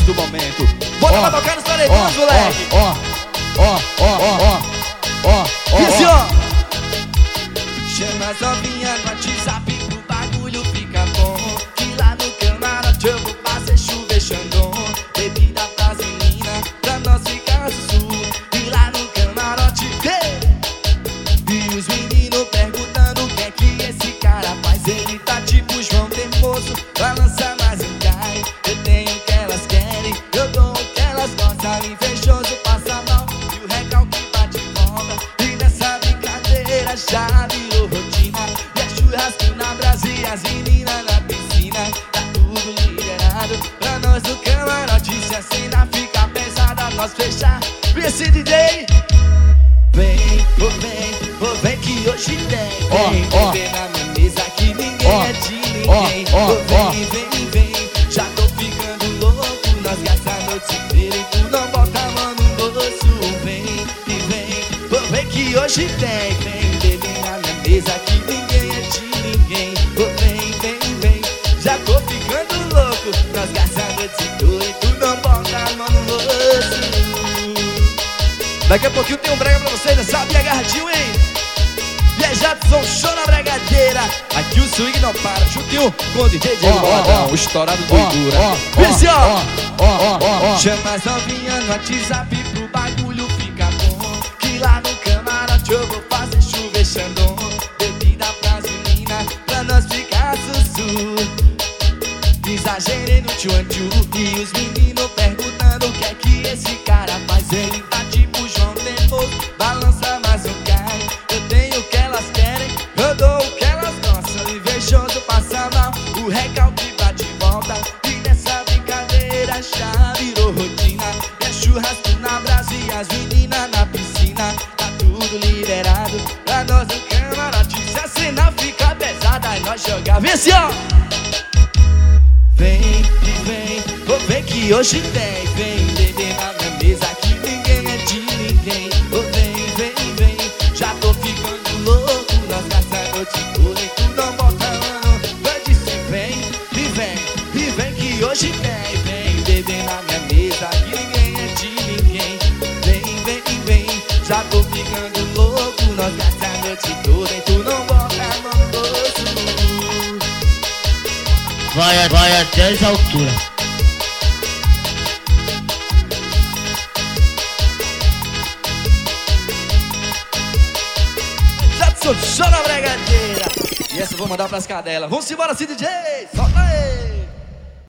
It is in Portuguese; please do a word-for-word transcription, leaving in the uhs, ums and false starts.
do momento. Bota pra tocar nos paredões, moleque. Ó, ó, ó, ó, ó, ó. Isso, ó. Chama as novinhas no WhatsApp pro bagulho fica bom. Que lá no camarote eu vou fazer chover Xandão. Bebida vaselina pra nós ficar sussu. E lá no camarote, hey! E os meninos perguntando o que é que esse cara faz. Ele tá tipo João Teimoso, balança mais um cai. Eu tenho o que elas querem, eu dou o que elas gostam. Invejoso passa mal e o recalque bate e volta. E nessa brincadeira já virou rotina. E é churrasco na brasa e as meninas na piscina. Tá tudo liberado pra nós no camarote. Se a cena fica pesada, nós fechar. Esse D J. Vem, oh vem, oh vem que hoje tem. Vem, Ó, ó. beber na minha mesa que ninguém Ó, é de ninguém. ó, ó, Oh ó. vem, vem, vem, já tô ficando louco. Nós gasta a noite inteira e tu não bota a mão no bolso. Vem, e vem, oh vem que hoje tem. Vem, beber na minha mesa que ninguém é de ninguém. Oh vem, vem, vem, já tô ficando louco. Nós gasta a noite inteira e tu não bota a mão no bolso. Daqui a pouquinho tem um brega pra vocês, sabe? E agarradinho, hein? E é Jadson, show na bregadeira. Aqui o swing não para. Chutinho com o D J Ó, ó, Boladão, ó. o estourado Ó, doidura. ó, ó, Esse, ó. ó, ó, ó, ó. Chama as novinhas no WhatsApp pro bagulho fica bom. Que lá no camarote eu vou fazer chover Xandão. Bebida vaselina pra nós ficar sussu. Exagerei no tchuanchu e os meninos perguntando o que é que esse cara faz. Ele tá tipo João Teimoso, balança mais um cai. Eu tenho o que elas querem, eu dou o que elas gostam. Invejoso passa mal, o recalque bate e volta. E nessa brincadeira já virou rotina. É churrasco na brasa e as meninas na piscina. Tá tudo liberado pra nós no camarote. Se a cena fica pesada, aí nós jogamos. Vem assim, ó. Vem, vem, oh vem que hoje tem. Vem, beber na minha mesa que ninguém é de ninguém. Oh vem, vem, vem, já tô ficando louco. Nós gasta a noite toda e tu não bota a mão. Eu disse vem, e vem, e vem que hoje tem. Vem, beber na minha mesa que ninguém é de ninguém. Vem, vem, vem, já tô ficando louco. Nós gasta a noite toda e tu não bota a mão no bolso. Vai, vai até essa altura. Jadson, show na bregadeira. E essa eu vou mandar pras cadelas. Vamos embora, C D J. Solta.